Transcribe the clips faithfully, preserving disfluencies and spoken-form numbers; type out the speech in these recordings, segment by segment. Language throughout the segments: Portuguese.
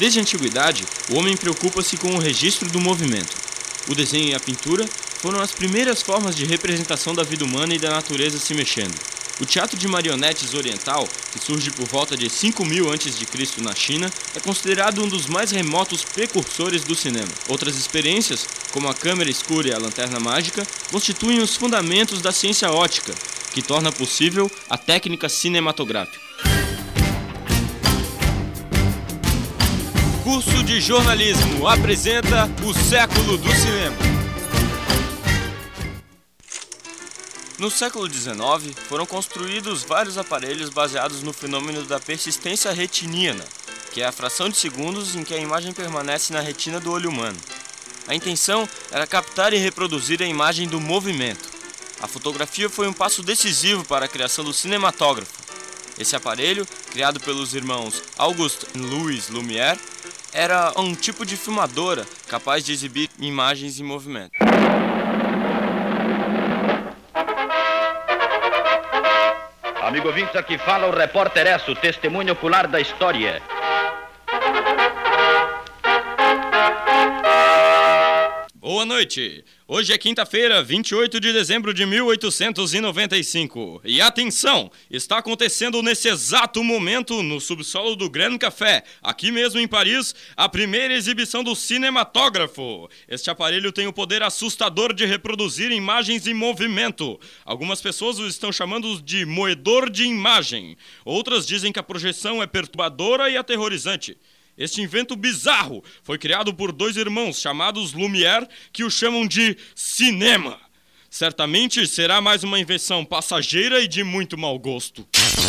Desde a antiguidade, o homem preocupa-se com o registro do movimento. O desenho e a pintura foram as primeiras formas de representação da vida humana e da natureza se mexendo. O teatro de marionetes oriental, que surge por volta de cinco mil antes de Cristo na China, é considerado um dos mais remotos precursores do cinema. Outras experiências, como a câmera escura e a lanterna mágica, constituem os fundamentos da ciência ótica, que torna possível a técnica cinematográfica. Curso de Jornalismo apresenta o século do cinema. No século dezenove, foram construídos vários aparelhos baseados no fenômeno da persistência retiniana, que é a fração de segundos em que a imagem permanece na retina do olho humano. A intenção era captar e reproduzir a imagem do movimento. A fotografia foi um passo decisivo para a criação do cinematógrafo. Esse aparelho, criado pelos irmãos Auguste e Louis Lumière, era um tipo de filmadora capaz de exibir imagens em movimento. Amigo ouvintes, aqui fala o repórter Esso, testemunho ocular da história. Boa noite! Hoje é quinta-feira, vinte e oito de dezembro de mil oitocentos e noventa e cinco. E atenção! Está acontecendo nesse exato momento, no subsolo do Grand Café, aqui mesmo em Paris, a primeira exibição do cinematógrafo. Este aparelho tem o poder assustador de reproduzir imagens em movimento. Algumas pessoas o estão chamando de moedor de imagem. Outras dizem que a projeção é perturbadora e aterrorizante. Este invento bizarro foi criado por dois irmãos chamados Lumière, que o chamam de cinema. Certamente será mais uma invenção passageira e de muito mau gosto.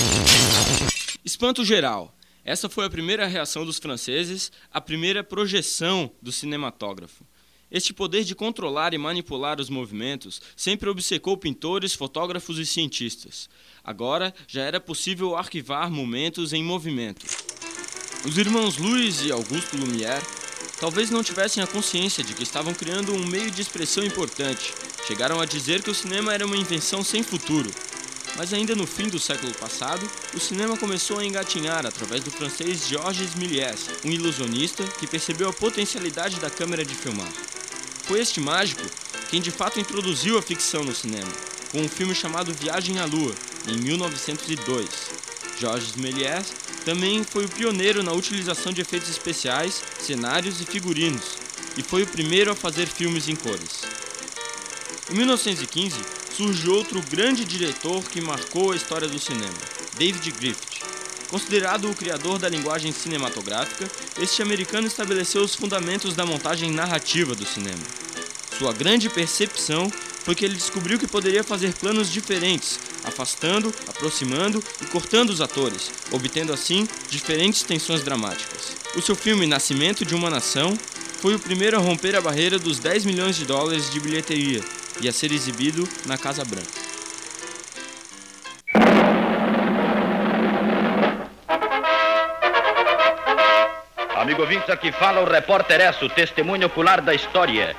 Espanto geral. Essa foi a primeira reação dos franceses, a primeira projeção do cinematógrafo. Este poder de controlar e manipular os movimentos sempre obcecou pintores, fotógrafos e cientistas. Agora já era possível arquivar momentos em movimento. Os irmãos Louis e Auguste Lumière talvez não tivessem a consciência de que estavam criando um meio de expressão importante. Chegaram a dizer que o cinema era uma invenção sem futuro. Mas ainda no fim do século passado, o cinema começou a engatinhar através do francês Georges Méliès, um ilusionista que percebeu a potencialidade da câmera de filmar. Foi este mágico quem de fato introduziu a ficção no cinema, com um filme chamado Viagem à Lua, em mil novecentos e dois. Georges Méliès também foi o pioneiro na utilização de efeitos especiais, cenários e figurinos, e foi o primeiro a fazer filmes em cores. Em mil novecentos e quinze, surge outro grande diretor que marcou a história do cinema, David Griffith. Considerado o criador da linguagem cinematográfica, este americano estabeleceu os fundamentos da montagem narrativa do cinema. Sua grande percepção foi que ele descobriu que poderia fazer planos diferentes, afastando, aproximando e cortando os atores, obtendo assim diferentes tensões dramáticas. O seu filme Nascimento de uma Nação foi o primeiro a romper a barreira dos dez milhões de dólares de bilheteria e a ser exibido na Casa Branca. Amigo ouvintes, aqui fala o repórter Esso, testemunho ocular da história.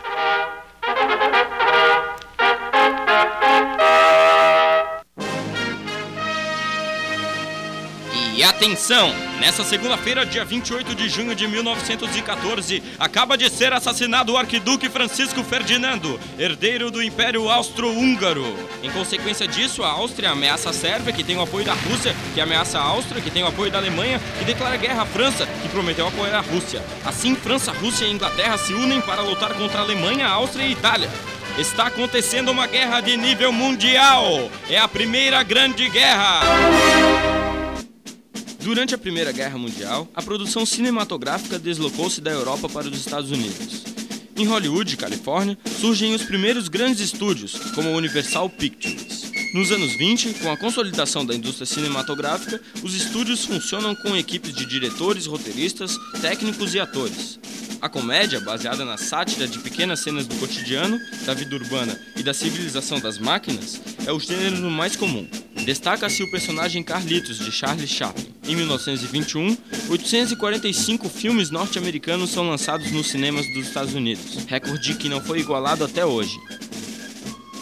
E atenção! Nessa segunda-feira, dia vinte e oito de junho de mil novecentos e quatorze, acaba de ser assassinado o arquiduque Francisco Ferdinando, herdeiro do Império Austro-Húngaro. Em consequência disso, a Áustria ameaça a Sérvia, que tem o apoio da Rússia, que ameaça a Áustria, que tem o apoio da Alemanha, que declara guerra à França, que prometeu apoiar a Rússia. Assim, França, Rússia e Inglaterra se unem para lutar contra a Alemanha, a Áustria e a Itália. Está acontecendo uma guerra de nível mundial! É a Primeira Grande Guerra! Durante a Primeira Guerra Mundial, a produção cinematográfica deslocou-se da Europa para os Estados Unidos. Em Hollywood, Califórnia, surgem os primeiros grandes estúdios, como a Universal Pictures. Nos anos vinte, com a consolidação da indústria cinematográfica, os estúdios funcionam com equipes de diretores, roteiristas, técnicos e atores. A comédia, baseada na sátira de pequenas cenas do cotidiano, da vida urbana e da civilização das máquinas, é o gênero mais comum. Destaca-se o personagem Carlitos, de Charlie Chaplin. Em mil novecentos e vinte e um, oitocentos e quarenta e cinco filmes norte-americanos são lançados nos cinemas dos Estados Unidos, recorde que não foi igualado até hoje.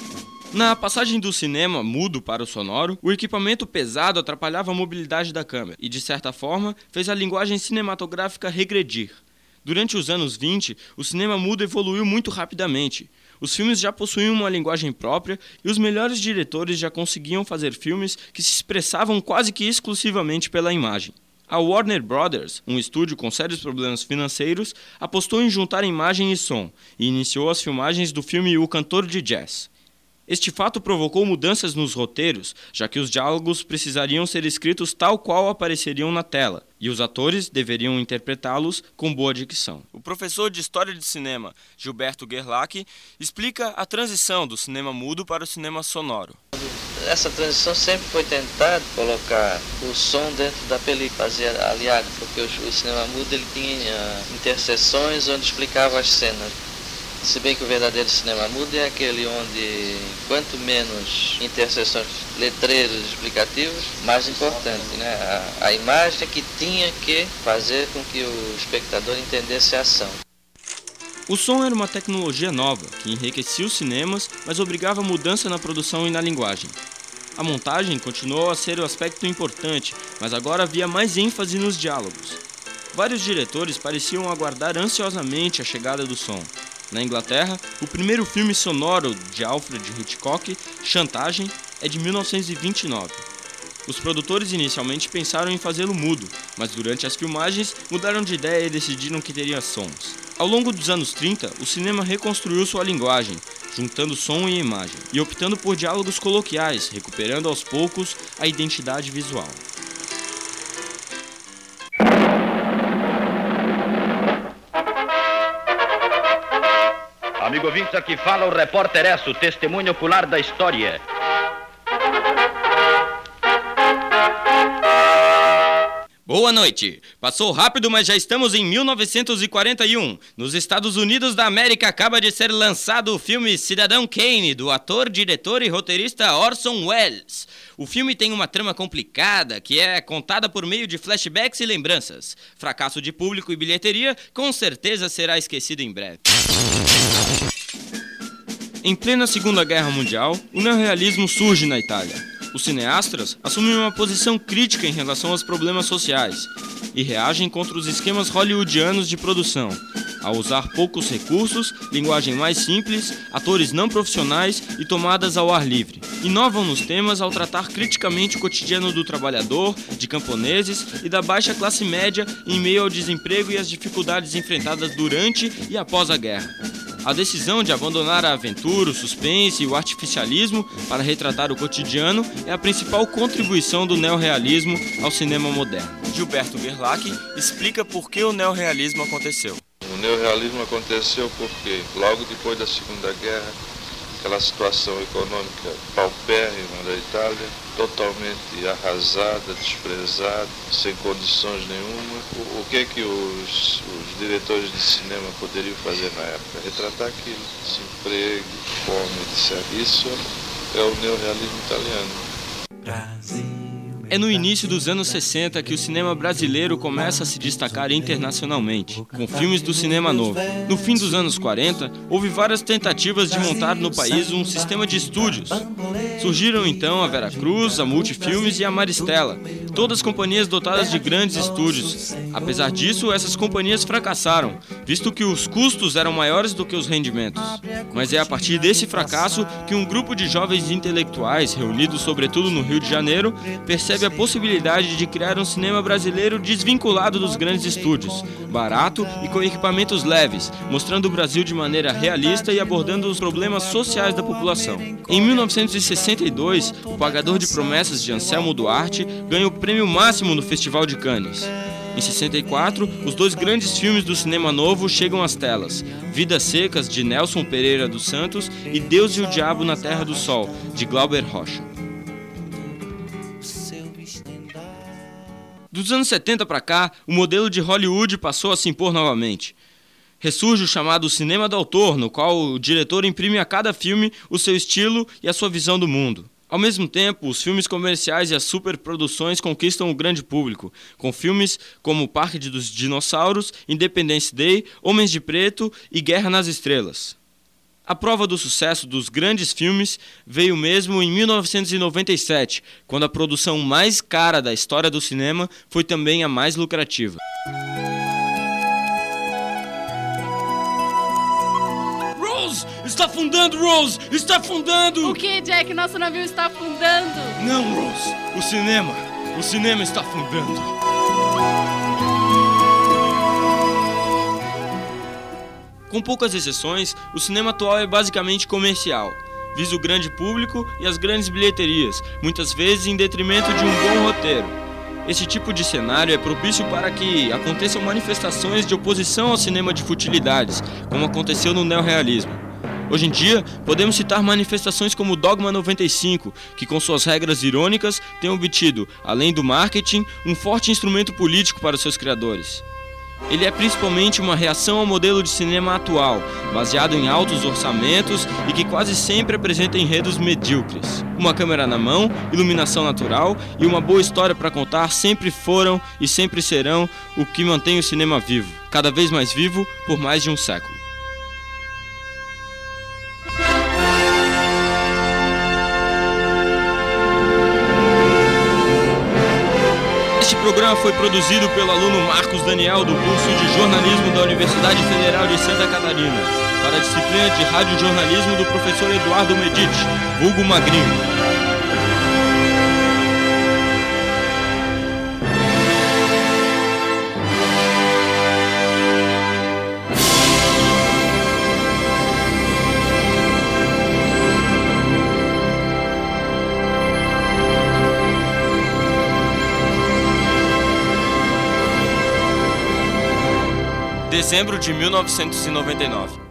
Na passagem do cinema mudo para o sonoro, o equipamento pesado atrapalhava a mobilidade da câmera e, de certa forma, fez a linguagem cinematográfica regredir. Durante os anos vinte, o cinema mudo evoluiu muito rapidamente. Os filmes já possuíam uma linguagem própria e os melhores diretores já conseguiam fazer filmes que se expressavam quase que exclusivamente pela imagem. A Warner Brothers, um estúdio com sérios problemas financeiros, apostou em juntar imagem e som e iniciou as filmagens do filme O Cantor de Jazz. Este fato provocou mudanças nos roteiros, já que os diálogos precisariam ser escritos tal qual apareceriam na tela, e os atores deveriam interpretá-los com boa dicção. O professor de História de Cinema, Gilberto Gerlach, explica a transição do cinema mudo para o cinema sonoro. Essa transição sempre foi tentar colocar o som dentro da película, fazer aliado, porque o, o cinema mudo ele tinha interseções onde explicava as cenas. Se bem que o verdadeiro cinema mudo é aquele onde, quanto menos interseções, letreiros explicativos, mais importante, né? A, a imagem que tinha que fazer com que o espectador entendesse a ação. O som era uma tecnologia nova, que enriquecia os cinemas, mas obrigava mudança na produção e na linguagem. A montagem continuou a ser o aspecto importante, mas agora havia mais ênfase nos diálogos. Vários diretores pareciam aguardar ansiosamente a chegada do som. Na Inglaterra, o primeiro filme sonoro de Alfred Hitchcock, Chantagem, é de mil novecentos e vinte e nove. Os produtores inicialmente pensaram em fazê-lo mudo, mas durante as filmagens mudaram de ideia e decidiram que teria sons. Ao longo dos anos trinta, o cinema reconstruiu sua linguagem, juntando som e imagem, e optando por diálogos coloquiais, recuperando aos poucos a identidade visual. Amigo ouvintes, aqui fala o repórter Esso, testemunho ocular da história. Boa noite! Passou rápido, mas já estamos em mil novecentos e quarenta e um. Nos Estados Unidos da América acaba de ser lançado o filme Cidadão Kane, do ator, diretor e roteirista Orson Welles. O filme tem uma trama complicada, que é contada por meio de flashbacks e lembranças. Fracasso de público e bilheteria, com certeza será esquecido em breve. Em plena Segunda Guerra Mundial, o neorrealismo surge na Itália. Os cineastas assumem uma posição crítica em relação aos problemas sociais e reagem contra os esquemas hollywoodianos de produção, ao usar poucos recursos, linguagem mais simples, atores não profissionais e tomadas ao ar livre. Inovam nos temas ao tratar criticamente o cotidiano do trabalhador, de camponeses e da baixa classe média em meio ao desemprego e às dificuldades enfrentadas durante e após a guerra. A decisão de abandonar a aventura, o suspense e o artificialismo para retratar o cotidiano é a principal contribuição do neorrealismo ao cinema moderno. Gilberto Gerlach explica por que o neorrealismo aconteceu. O neorrealismo aconteceu porque, logo depois da Segunda Guerra, aquela situação econômica paupérrima da Itália, totalmente arrasada, desprezada, sem condições nenhuma. O, o que é que os, os diretores de cinema poderiam fazer na época? Retratar aquilo, desemprego, fome, etcétera. Isso é o neorrealismo italiano. É no início dos anos sessenta que o cinema brasileiro começa a se destacar internacionalmente, com filmes do cinema novo. No fim dos anos quarenta, houve várias tentativas de montar no país um sistema de estúdios. Surgiram então a Veracruz, a Multifilmes e a Maristela, todas companhias dotadas de grandes estúdios. Apesar disso, essas companhias fracassaram, visto que os custos eram maiores do que os rendimentos. Mas é a partir desse fracasso que um grupo de jovens intelectuais, reunidos sobretudo no Rio de Janeiro, percebe a possibilidade de criar um cinema brasileiro desvinculado dos grandes estúdios, barato e com equipamentos leves, mostrando o Brasil de maneira realista e abordando os problemas sociais da população. Em mil novecentos e sessenta e dois, O Pagador de Promessas de Anselmo Duarte ganha o prêmio máximo no Festival de Cannes. Em sessenta e quatro, os dois grandes filmes do cinema novo chegam às telas: Vidas Secas, de Nelson Pereira dos Santos, e Deus e o Diabo na Terra do Sol, de Glauber Rocha. Dos anos setenta para cá, o modelo de Hollywood passou a se impor novamente. Ressurge o chamado cinema do autor, no qual o diretor imprime a cada filme o seu estilo e a sua visão do mundo. Ao mesmo tempo, os filmes comerciais e as superproduções conquistam o grande público, com filmes como Parque dos Dinossauros, Independence Day, Homens de Preto e Guerra nas Estrelas. A prova do sucesso dos grandes filmes veio mesmo em mil novecentos e noventa e sete, quando a produção mais cara da história do cinema foi também a mais lucrativa. Rose! Está afundando, Rose! Está afundando! O que, Jack? Nosso navio está afundando! Não, Rose! O cinema! O cinema está afundando! Com poucas exceções, o cinema atual é basicamente comercial. Visa o grande público e as grandes bilheterias, muitas vezes em detrimento de um bom roteiro. Esse tipo de cenário é propício para que aconteçam manifestações de oposição ao cinema de futilidades, como aconteceu no neorrealismo. Hoje em dia, podemos citar manifestações como o Dogma noventa e cinco, que com suas regras irônicas tem obtido, além do marketing, um forte instrumento político para seus criadores. Ele é principalmente uma reação ao modelo de cinema atual, baseado em altos orçamentos e que quase sempre apresenta enredos medíocres. Uma câmera na mão, iluminação natural e uma boa história para contar sempre foram e sempre serão o que mantém o cinema vivo, cada vez mais vivo por mais de um século. Este programa foi produzido pelo aluno Marcos Daniel do curso de jornalismo da Universidade Federal de Santa Catarina, para a disciplina de radiojornalismo do professor Eduardo Medici, vulgo Magrinho. Dezembro de mil novecentos e noventa e nove.